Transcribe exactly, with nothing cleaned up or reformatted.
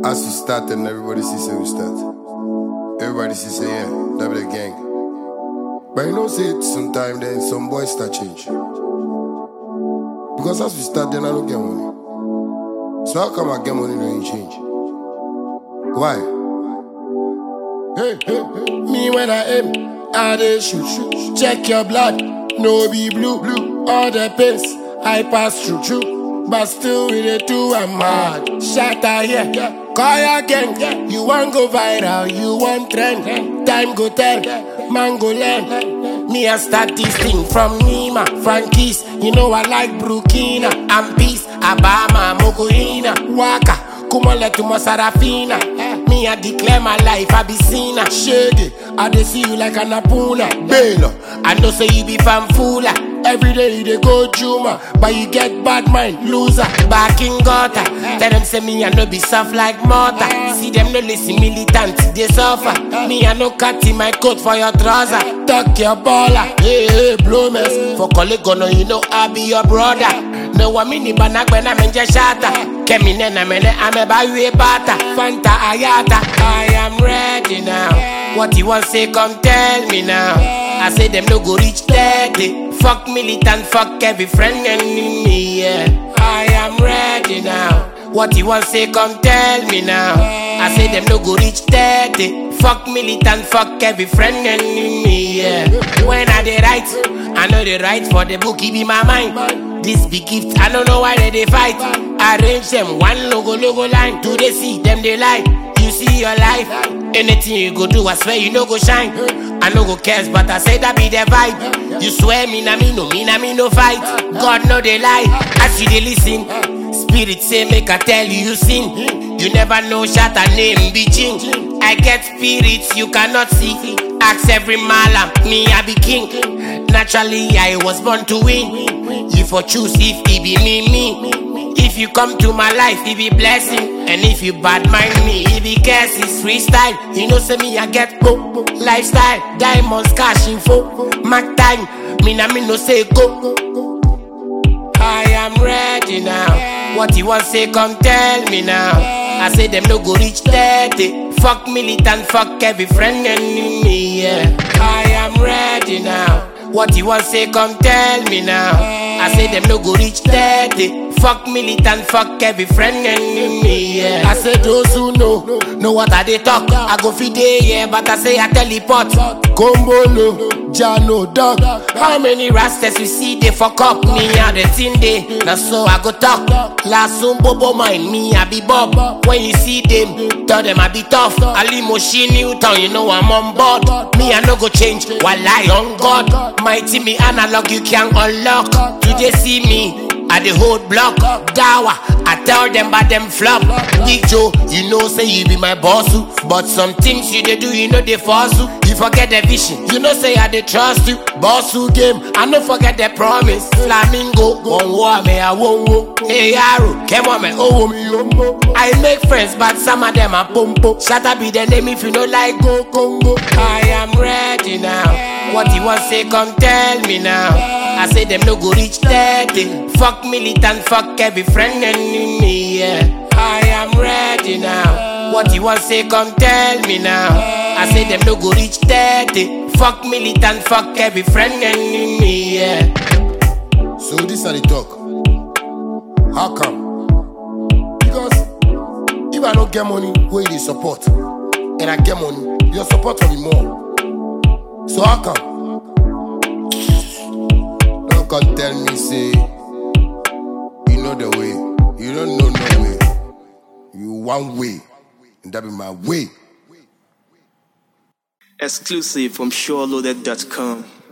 As we start and everybody sees say we start. Everybody sees say yeah, that be the gang. But you know say it sometime then some boys start change. Because as we start then I don't get money. So how come I get money when you change? Why? Hey, hey, hey. Me when I aim, I dey shoot, shoot. Check your blood, no be blue, blue. All the pace I pass through, through. But still with it too, I'm mad. Shatter here, yeah. Call your gang, yeah. You want go viral, you want trend. Time go tell, man go learn. Me I start this thing from Nima, Frankie's. You know I like Burkina and Peace, Abama, Mogoina, Waka, Kumale to Masarafina. Me I declare my life, I be seen a shady. I dey see you like an apuna, Baylor. I know say you be fanfula. Every day you dey go Juma, but you get bad mind, loser. Back in gutter, tell them say me I no be soft like mortar. See them no listen militant, they suffer. Me I no cut in my coat for your trouser. Tuck your baller, hey hey blow mess. For colleague no you know I be your brother. No one mini banak when I'm in just shatter. Kemi nena mene ame ba you a bata. Fanta ayata, I am ready now. What you want say come tell me now. I say them no go reach thirty. Fuck militant, fuck every friend enemy, yeah. I am ready now. What you want say come tell me now. I say them no go reach thirty. Fuck militant, fuck every friend enemy, yeah. When I dey write, I know they write for the book, it be my mind. This big gift, I don't know why they, they fight. Arrange them one logo, logo line. Do they see them they lie? You see your life. Anything you go do, I swear you no go shine. I no go cares, but I say that be the vibe. You swear me na me no, me na me no fight. God know they lie, as you they listen. Spirit say make I tell you you sin. You never know shatter name be Jing. I get spirits you cannot see. Ask every malam, me I be king. Naturally I was born to win. You for choose if it be me, me. If you come to my life, it be blessing. And if you bad mind me, it be curse, it's freestyle. You know say me I get go, lifestyle. Diamonds, cash info, Mac time. Me na me no say go. I am ready now. What you want say come tell me now. I say them no go reach thirty. Fuck militant, fuck every friend enemy, yeah. I am ready now. What you want say come tell me now. I say them no go reach thirty. Fuck militant, fuck every friend enemy, yeah. I say those who know, know what I they talk. I go feed day, yeah, but I say I teleport. Combolo, Jano, dog. How many rastas you see they fuck up? Me and the thing they, now so I go talk. Last soon bobo mind, me I be Bob. When you see them, tell them I be tough. Ali Moshi Newton, you know I'm on board. Me I no go change, while I on God. Mighty me analog, you can unlock. Do they see me? I the whole block, Dawa, I tell them but them flop. Big Joe, you know say you be my boss, but some things you they do, you know they force you. You forget the vision, you know say I they trust you. Boss who game, I no forget the promise. Flamingo, one war me I won't go. Hey Arrow, come on me, oh me umbo. I make friends, but some of them are pompo. Shatter be the name if you know like go Congo. I am ready now. What you want say come tell me now. I say them no go reach thirty. Fuck militant, fuck every friend enemy, yeah. I am ready now. What you want say come tell me now. I say them no go reach thirty. Fuck militant, fuck every friend enemy, yeah. So this are the talk. How come? Because if I don't get money, where you support, and I get money, your support will be more. So how come? Don't come tell me say you know the way. You don't know no way. You one way, and that be my way. Exclusive from Sure Loaded dot com.